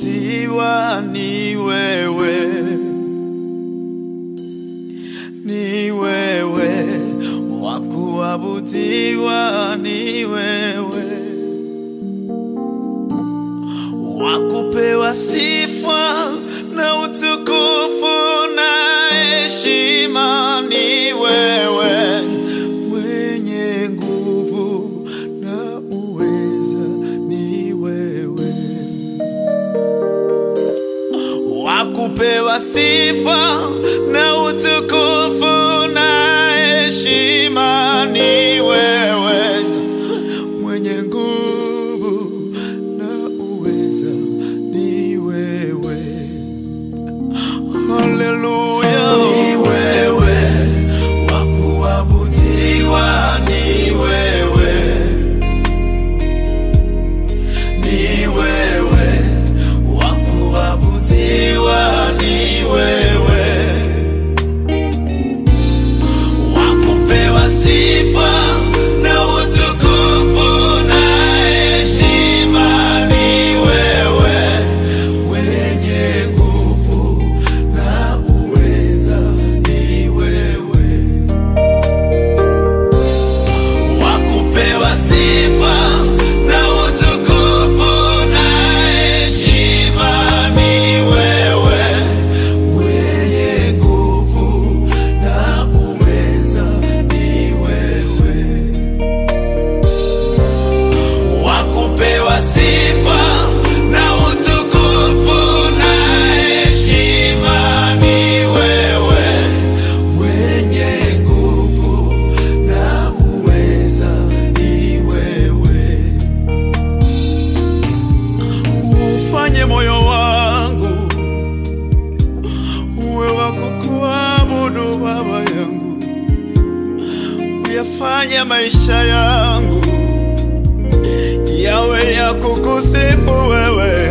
kuabudiwa ni wewe, ni wewe, wa kuabudiwa ni wewe, wa kupewa sifa na utukufu na heshima ni wewe, mwenye nguvu na uweza ni wewe, wa kupewa sifa na utukufu na heshima ni wewe, mwenye nguvu na uweza ni wewe. Hallelujah. Ni wewe, wa kuabudiwa ni wewe, ni wewe, wa kuabudiwa ni wewe, wa kupewa sifa na utukufu na heshima ni wewe, mwenye nguvu na uweza ni wewe, wa kupewa sifa na utukufu na heshima ni wewe, mwenye nguvu na uweza ni wewe, wa kupewa sifa na utukufu na heshima ni wewe, mwenye nguvu na uweza ni wewe. Ufanye moyo wangu uwe wa kukuabudu Baba yangu, uyafanye maisha yangu yawe ya kukusifu wewe.